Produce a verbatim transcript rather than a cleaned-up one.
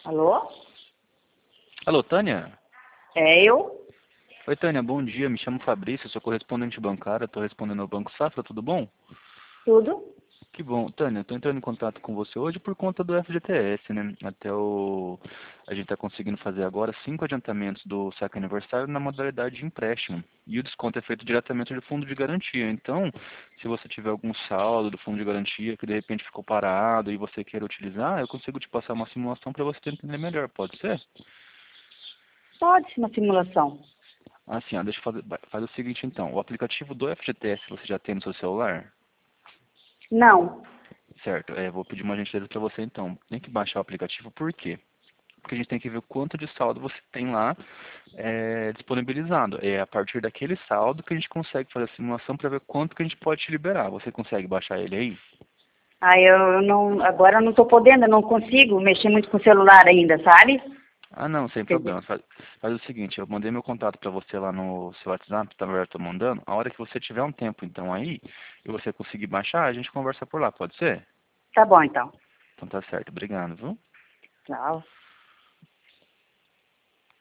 Alô? Alô, Tânia? É eu? Oi, Tânia, bom dia. Me chamo Fabrício, sou correspondente bancário, estou respondendo ao Banco Safra, tudo bom? Tudo? Que bom. Tânia, estou entrando em contato com você hoje por conta do F G T S, né? Até o... A gente está conseguindo fazer agora cinco adiantamentos do saque aniversário na modalidade de empréstimo. E o desconto é feito diretamente do fundo de garantia. Então, se você tiver algum saldo do fundo de garantia que de repente ficou parado e você queira utilizar, eu consigo te passar uma simulação para você entender melhor, pode ser? Pode ser uma simulação. Assim, ó, deixa eu fazer, faz o seguinte então, o aplicativo do F G T S você já tem no seu celular? Não. Certo, é, vou pedir uma gentileza para você então. Tem que baixar o aplicativo, por quê? Porque a gente tem que ver o quanto de saldo você tem lá é, disponibilizado. É a partir daquele saldo que a gente consegue fazer a simulação para ver quanto que a gente pode te liberar. Você consegue baixar ele aí? Ah, eu eu não, agora eu não estou podendo, eu não consigo mexer muito com o celular ainda, sabe? Ah, não, sem Quer dizer, problema. Faz, faz o seguinte, eu mandei meu contato para você lá no seu WhatsApp, tá verdade, tô mandando. A hora que você tiver um tempo então aí, e você conseguir baixar, a gente conversa por lá, pode ser? tá bom então. Então tá certo, obrigado, viu? Tchau.